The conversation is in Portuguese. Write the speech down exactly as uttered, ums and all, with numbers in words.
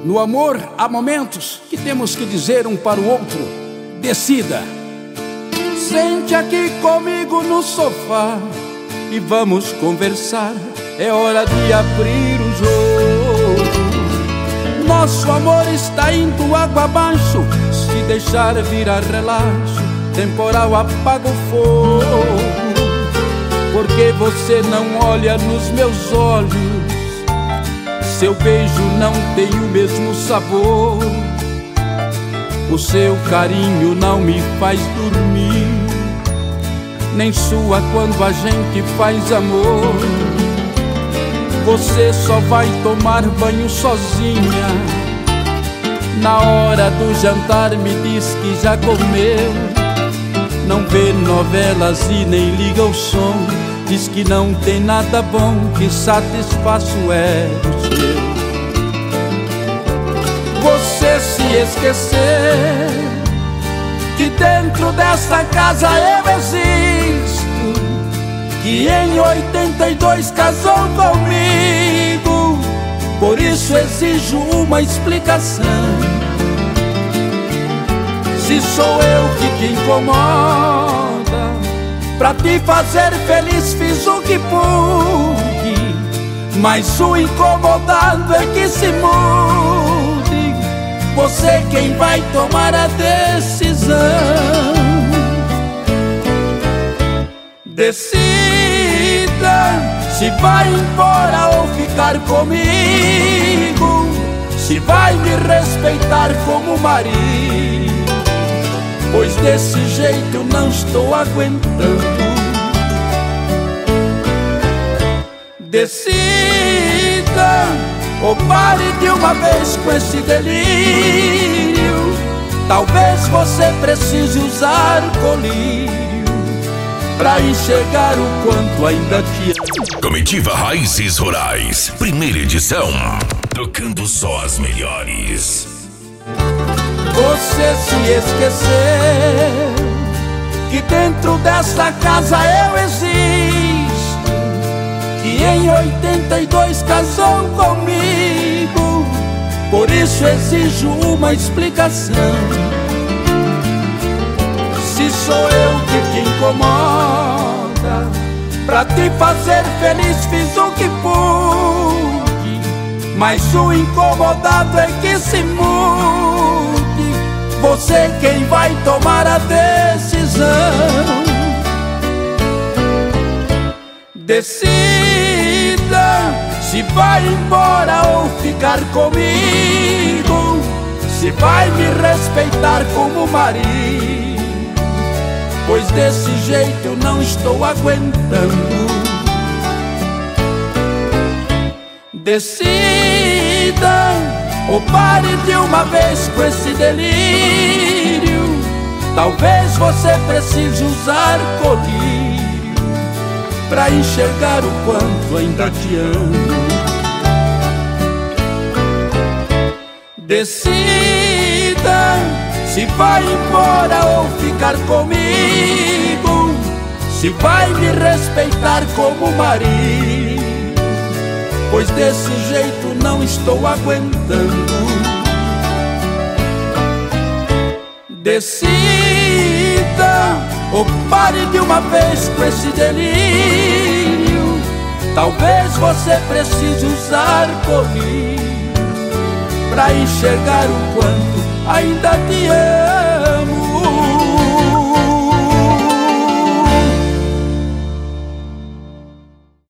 No amor há momentos que temos que dizer um para o outro: decida. Sente aqui comigo no sofá e vamos conversar. É hora de abrir o jogo. Nosso amor está indo água abaixo. Se deixar virar relaxo, temporal apaga o fogo. Porque você não olha nos meus olhos, seu beijo não tem o mesmo sabor. O seu carinho não me faz dormir, nem sua quando a gente faz amor. Você só vai tomar banho sozinha. Na hora do jantar me diz que já comeu. Não vê novelas e nem liga o som. Diz que não tem nada bom que satisfaça o ego seu. Você se esquecer que dentro dessa casa eu existo, que em oitenta e dois casou comigo. Por isso exijo uma explicação. Se sou eu que te incomoda, pra te fazer feliz fiz o que pude, mas o incomodado é que se mude. Você quem vai tomar a decisão. Decida se vai embora ou ficar comigo, se vai me respeitar como marido, pois desse jeito eu não estou aguentando. Decida ou pare de uma vez com esse delírio. Talvez você precise usar colírio pra enxergar o quanto ainda te amo. Comitiva Raízes Rurais, primeira edição, tocando só as melhores. Você se esqueceu que dentro desta casa eu existo, que em oitenta e dois casou comigo. Por isso exijo uma explicação. Se sou eu que te incomoda, pra te fazer feliz fiz o que pude, mas o incomodado é que se mude. Você quem vai tomar a decisão. Decida se vai embora ou ficar comigo, se vai me respeitar como marido, pois desse jeito eu não estou aguentando. Decida ou pare de uma vez com esse delírio. Talvez você precise usar colírio pra enxergar o quanto ainda te amo. Decida se vai embora ou ficar comigo, se vai me respeitar como marido, pois desse jeito não estou aguentando. Decida ou pare de uma vez com esse delírio. Talvez você precise usar colírio pra enxergar o quanto ainda te amo.